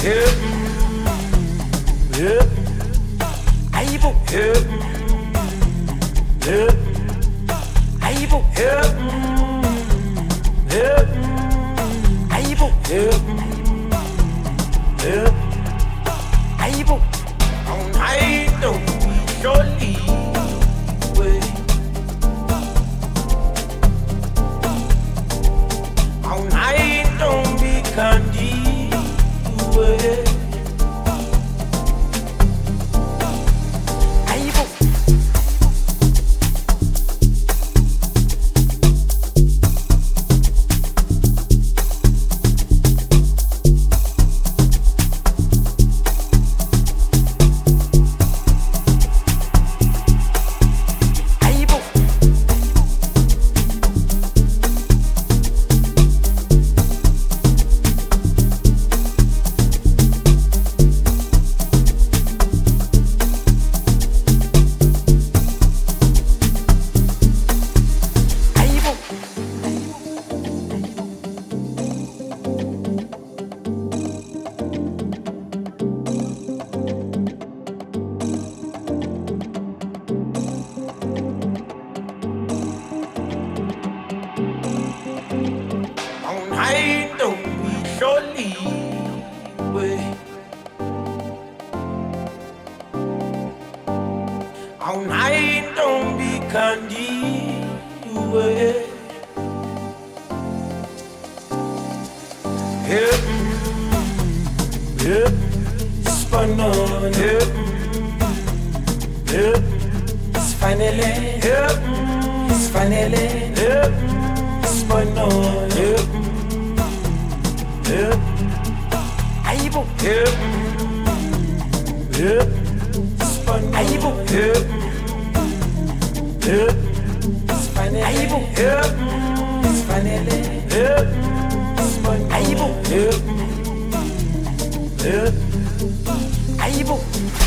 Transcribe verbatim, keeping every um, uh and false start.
Hep, hep, Aibo, hep, hep, Aibo, hep, hep, Aibo, hep, hep. Aibo, On I know surely way. On I don't be candy way. Aibo, Aibo, Aibo, On I don't be surely way. On I don't be candy way. Hip, hip, spun on hip, hip, Spanele, hip, Spanele, hip, spun on hip, hip, Aibo, hip, hip, spun Aibo, on hip, hip, Spanele, Aibo, hip, Spanele, hip, spun Aibo, hip, hip. Aibo,